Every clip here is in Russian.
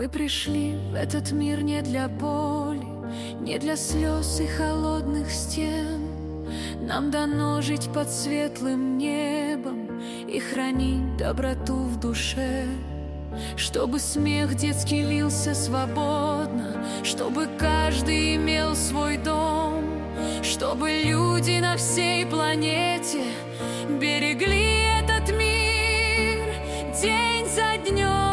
Мы пришли в этот мир не для боли, не для слез и холодных стен. Нам дано жить под светлым небом и хранить доброту в душе. Чтобы смех детский лился свободно, чтобы каждый имел свой дом, чтобы люди на всей планете берегли этот мир день за днем.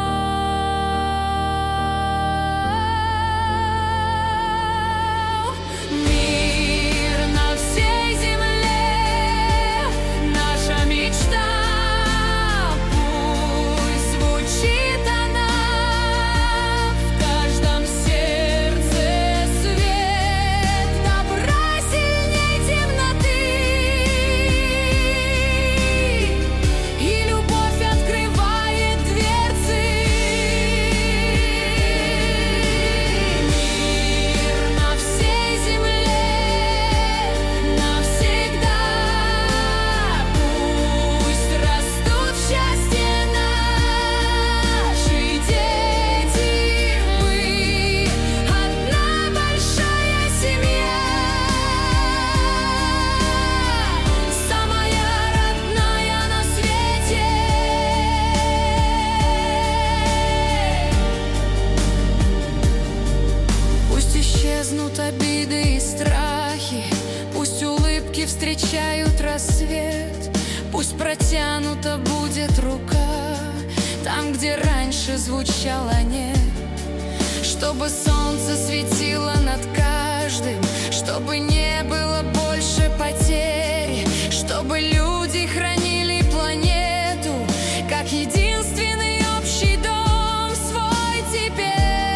Исчезнут обиды и страхи, пусть улыбки встречают рассвет, пусть протянута будет рука там, где раньше звучало нет. Чтобы солнце светило над каждым, чтобы не было больше потери, чтобы люди хранили планету как единственный общий дом свой теперь.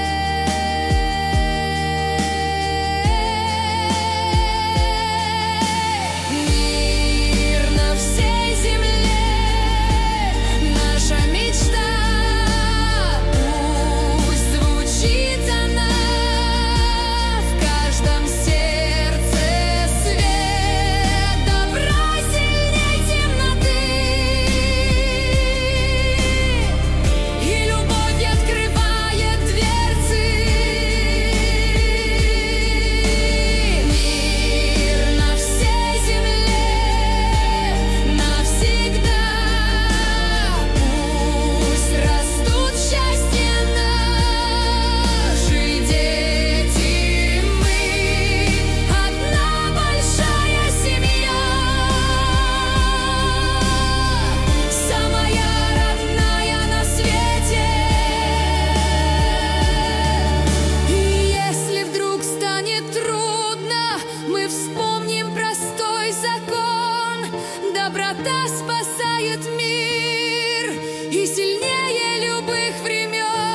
Доброта спасает мир и сильнее любых времен.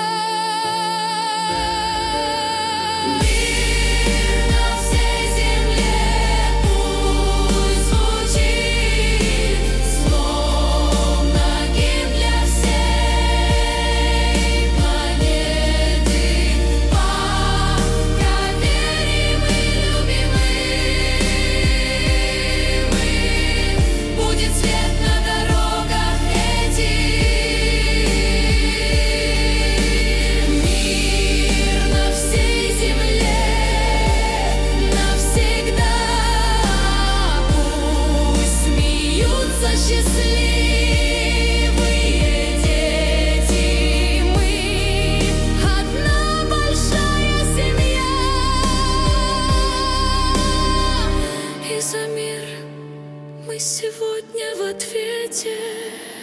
Мир на всей земле пусть звучит, словно гимн для всей планеты. Пока верим и любим мы, будет свет на дорогах этих. Мир на всей земле навсегда. Пусть смеются счастливые дети. Мы одна большая семья. И за мир мы сегодня в ответе.